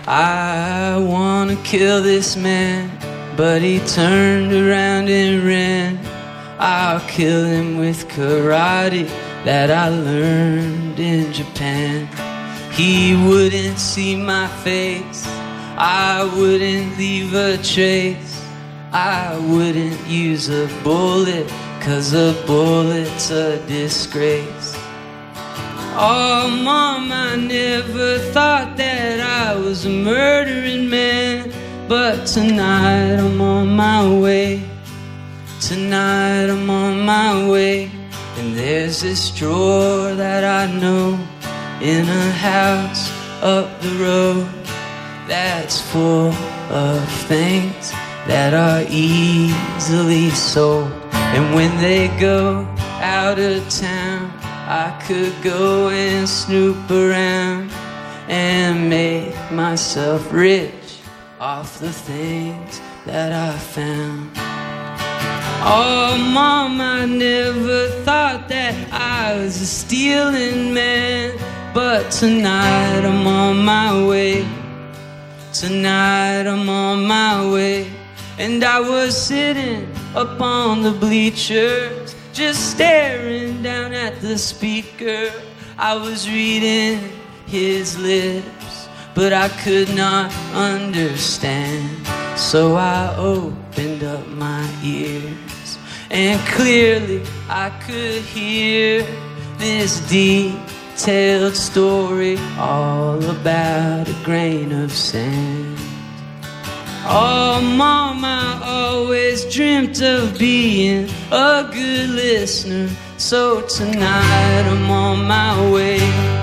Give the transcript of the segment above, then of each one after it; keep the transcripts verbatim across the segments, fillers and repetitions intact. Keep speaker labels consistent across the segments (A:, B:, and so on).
A: I wanna kill this man, but he turned around and ran. I'll kill him with karate that I learned in Japan. He wouldn't see my face, I wouldn't leave a trace. I wouldn't use a bullet, 'cause a bullet's a disgrace. Oh, Mom, I never thought that I was a murdering man, but tonight I'm on my way. Tonight I'm on my way. And there's this drawer that I know in a house up the road that's full of things that are easily sold. And when they go out of town, I could go and snoop around and make myself rich off the things that I found. Oh, Mom, I never thought that I was a stealing man, but tonight I'm on my way. Tonight I'm on my way. And I was sitting up on the bleachers, just staring down at the speaker. I was reading his lips, but I could not understand. So I opened up my ears, and clearly I could hear this detailed story all about a grain of sand. Oh, Mom, I always dreamt of being a good listener. So tonight I'm on my way.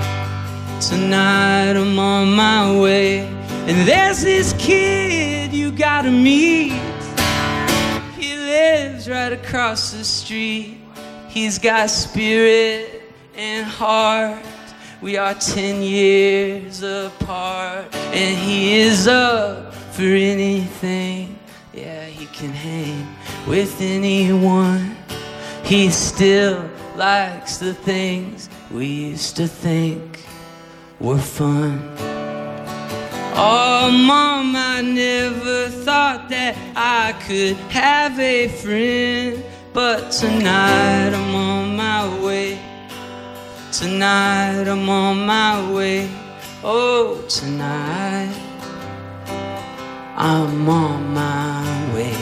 A: Tonight I'm on my way. And there's this kid you gotta meet. He lives right across the street. He's got spirit and heart. We are ten years apart, and he is up for anything. Yeah, he can hang with anyone. He still likes the things we used to think were fun. Oh, Mom, I never thought that I could have a friend, but tonight I'm on my way. Tonight I'm on my way. Oh, tonight I'm on my way.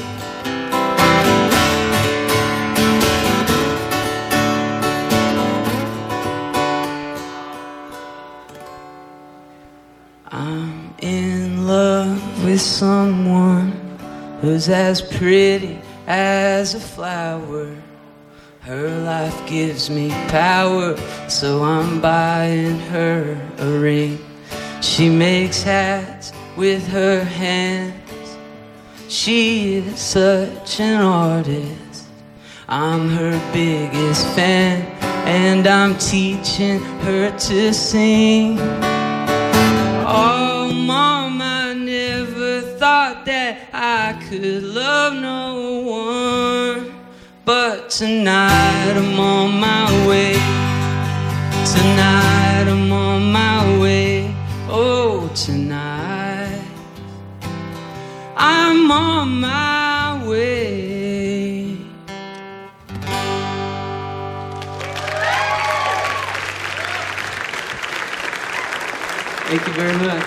A: I'm in love with someone who's as pretty as a flower. Her life gives me power, so I'm buying her a ring. She makes hats with her hands. She is such an artist. I'm her biggest fan, and I'm teaching her to sing. Oh, Mom, I never thought that I could love no one, but tonight I'm on my way. Tonight I'm on my way. Oh, tonight I'm on my way. Thank you very much.